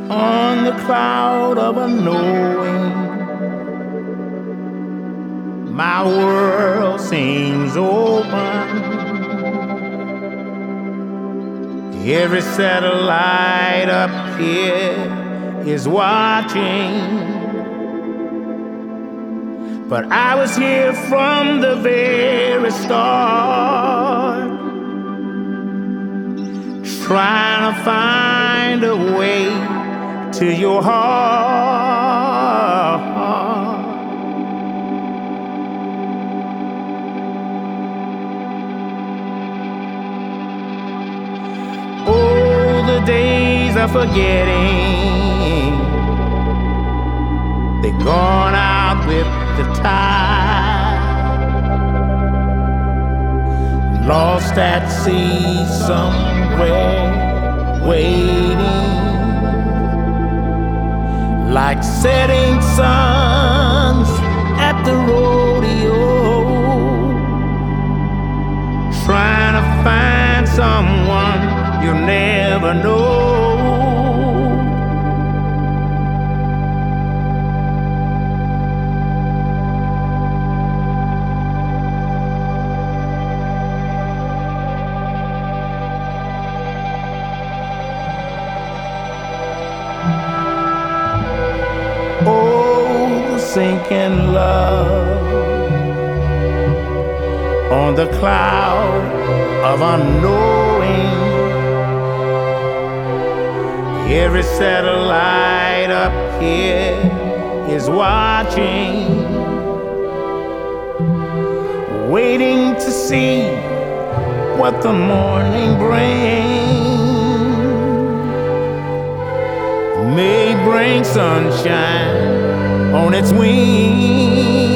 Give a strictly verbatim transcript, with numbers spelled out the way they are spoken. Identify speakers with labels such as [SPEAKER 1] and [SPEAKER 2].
[SPEAKER 1] on the cloud of unknowing. My world seems open. Every satellite up here is watching. But I was here from the very start, trying to find a way to your heart. Oh, the days are forgetting, they're gone out with the tide. Lost at sea somewhere, waiting, like setting suns at the rodeo, trying to find someone you'll never know. Oh, the sinking love on the cloud of unknowing. Every satellite up here is watching, waiting to see what the morning brings. May bring sunshine on its wings.